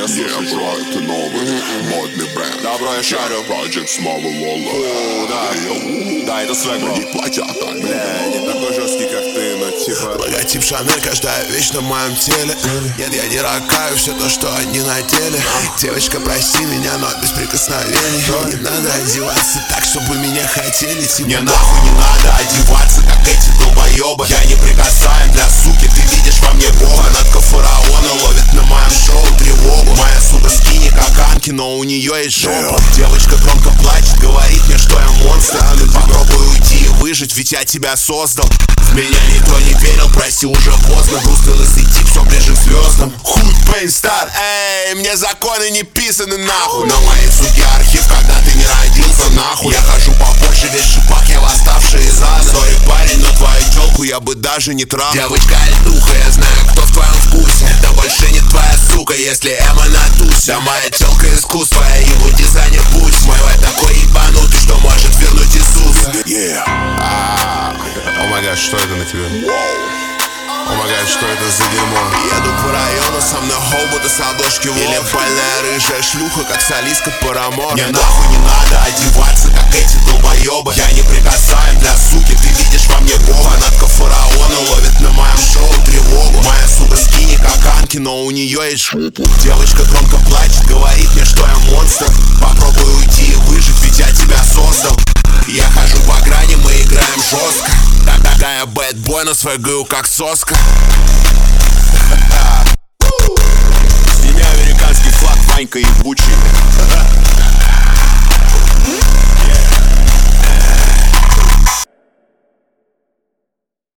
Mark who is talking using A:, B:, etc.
A: слушай,
B: бро, это новый модный бренд.
A: Да, бро, я шарю.
B: Project снова Лола.
A: Да, это свек, бро.
B: Не платят они.
A: Бля, не такой жесткий, как ты, но типа...
C: Логотип Шанель, каждая вещь на моем теле. Нет, я не ракаю все то, что они надели. Девочка, прости меня, но без прикосновений. Не надо одеваться так, чтобы меня хотели. Тебе нахуй не надо одеваться, как эти долбоебы. Я не прикасаем для суки, ты видишь во мне бога. Фанатка фараона ловит на моем шоу тревогу. Моя сука скини как Анки, но у нее есть жопа. Девочка громко плачет, говорит мне, что я монстр. Попробуй уйти и выжить, ведь я тебя создал. В меня никто не верил, прости, уже поздно. Грустный лысый тип, все ближе к звездам. Хуй Пейнстар, эй, мне законы не писаны нахуй. На моей суке архив, когда ты не родился нахуй. Я хожу по Польше, весь шипак, я восставший из ада. Сори, парень, но твою челку я бы даже не трахал. Девочка льдуха, я знаю, кто в твоем вкусе. Это больше не твоя сука, если Эма на тусе. Да моя челка искусство, я его дизайнер пусть. Мой вай такой ебанутый, что может вернуть Иисуса. О май гад, что это на тебе? О май гад, что это за дерьмо? Еду по району, со мной хобота с обложки Волк. Или больная рыжая шлюха, как солистка Парамор. Мне нахуй не надо одеваться, как эти долбоебы. Я не прикасаем для суки, ты видишь во мне бога. Фанатка фараона ловит на моем шоу тревогу. Моя сука скини как Анки, но у нее есть жопа. Девочка громко плачет, говорит мне, что я монстр. Попробуй уйти и выжить, ведь я тебя создал. Я хожу по грани, мы играем жестко. Такая бэтбой, но свэгаю как соска.
A: Сними американский флаг, Ванька ебучий.